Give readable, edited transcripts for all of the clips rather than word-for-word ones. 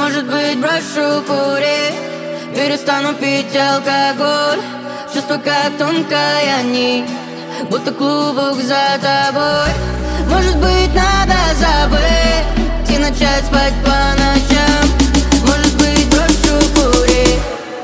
Может быть, брошу курить, перестану пить алкоголь. Чувство как тонкая нить, будто клубок за тобой. Может быть, надо забыть и начать спать по ночам. Может быть, брошу курить.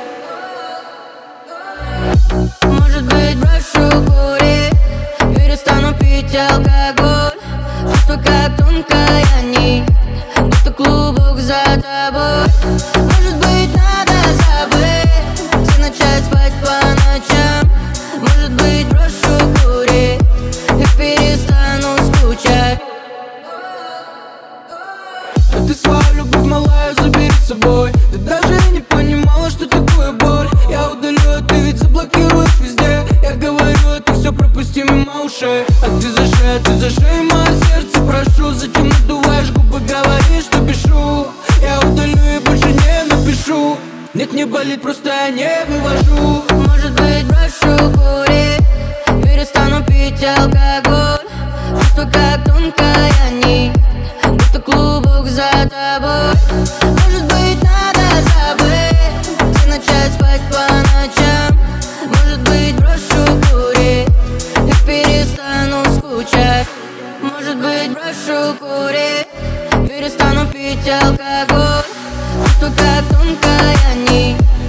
Может быть, брошу курить, перестану пить алкоголь. Чувство как тонкая нить, будто клубок за тобой. Может быть, надо забыть и начать спать по ночам. Может быть, брошу курить и перестану скучать. А ты свою любовь малая забери с собой. Ты даже не понимала, что такое боль. Я удалю, а ты ведь заблокируешь везде. Я говорю, а ты все пропусти мимо ушей. А ты за шею, мое сердце прошу. Зачем надуваешь губы, говоришь, что пишу. Я удалю и больше не напишу. Нет, не болит, просто я не вывожу. Может быть, брошу курить, перестану пить алкоголь. Чувство как тонкая нить, будто клубок за тобой. Может быть, надо забыть и начать спать по ночам. Может быть, брошу курить и перестану скучать. Может быть, брошу курить, перестану пить алкоголь. Чувство как тонкая нить,